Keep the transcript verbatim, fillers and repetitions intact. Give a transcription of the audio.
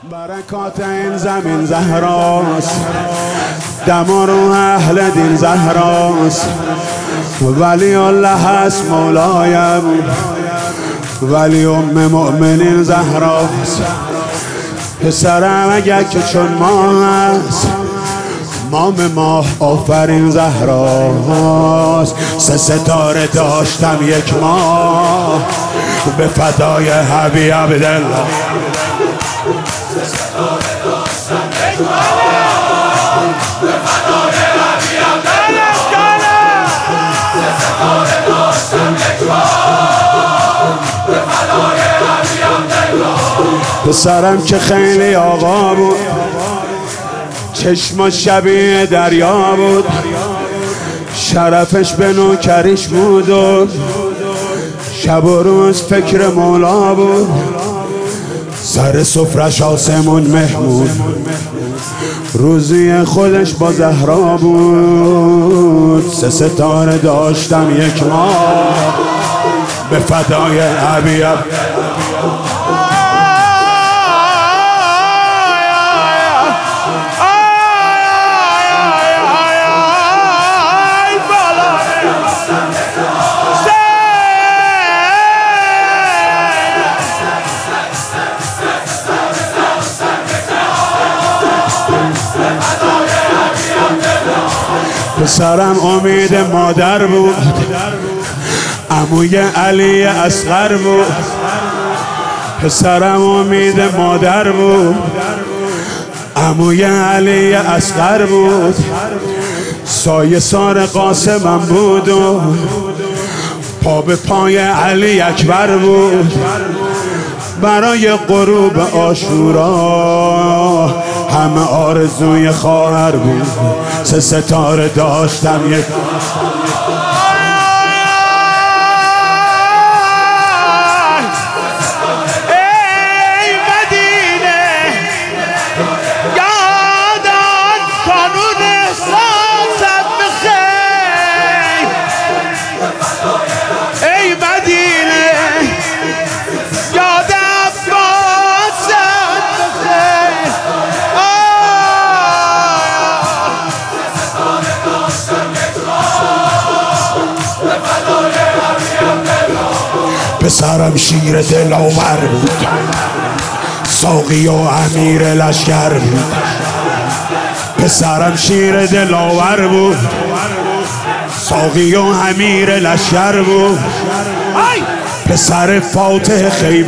برکات این زمین زهراست، دم و روح اهل دین زهراست. ولی الله هست مولایم، ولی ام مؤمنین زهراست. پسرم اگر که چون ما هست، مام ماه آفرین زهراست. سه ستاره داشتم یک ماه، به فدای حبیب عبدالله. سه ستاره داشتم یک ماه، به فدای حبیب عبدالله. سه ستاره داشتم یک ماه، به فدای حبیب عبدالله. پسرم که خیلی آقا بود، چشم شبیه دریا بود، شرفش به نوکریش بود و شب و روز فکر مولا بود. سر سفرش آسمون مهمون، روزی خودش با زهرا بود. سه ستاره داشتم یک ماه، به فدای حبیب. پسرم امید مادر بود، عموی علی اصغر بود. پسرم امید مادر بود، عموی علی اصغر بود. سایه سار قاسمم بود و پا به پای علی اکبر بود. برای غروب عاشورا همه آرزوی خواهر بود. سه ستاره داشتم یک پسرم شیر دلاور بود، ساقی و امیر لشکر بود. پسرم شیر دلاور بود، ساقی و امیر لشکر بود. پسر فاتح خیبر